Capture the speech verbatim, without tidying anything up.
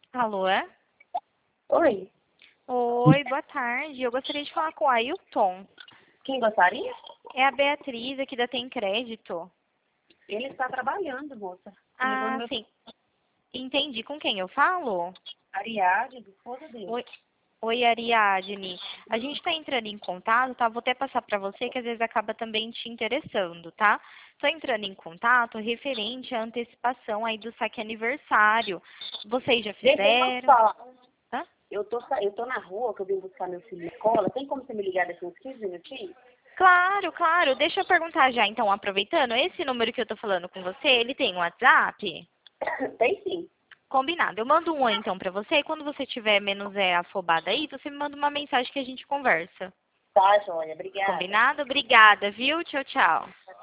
Alô? É? Oi, Oi, boa tarde. Eu gostaria de falar com o Ailton. quem gostaria? É a Beatriz aqui da Tem Crédito. Ele está trabalhando, moça. Você ligou no Ah, meu sim. Entendi. Com quem eu falo? Ariadne, do esposa dele. Oi, Oi, Ariadne. A gente está entrando em contato, tá? Vou até passar para você que às vezes acaba também te interessando, tá? Estou entrando em contato referente à antecipação aí do saque aniversário. Vocês já Deixa eu só te fizeram? falar. Hã? Eu tô, sa- eu tô na rua, que eu vim buscar meu filho na escola. Tem como você me ligar daqui uns quinze minutinhos? Claro, claro. Deixa eu perguntar já, então, aproveitando, esse número que eu tô falando com você, ele tem um WhatsApp? Tem sim. Combinado. Eu mando um oi, então, pra você, e quando você tiver menos é, afobada aí, você me manda uma mensagem que a gente conversa. Tá, joia. Obrigada. Combinado? Obrigada, viu? Tchau, tchau.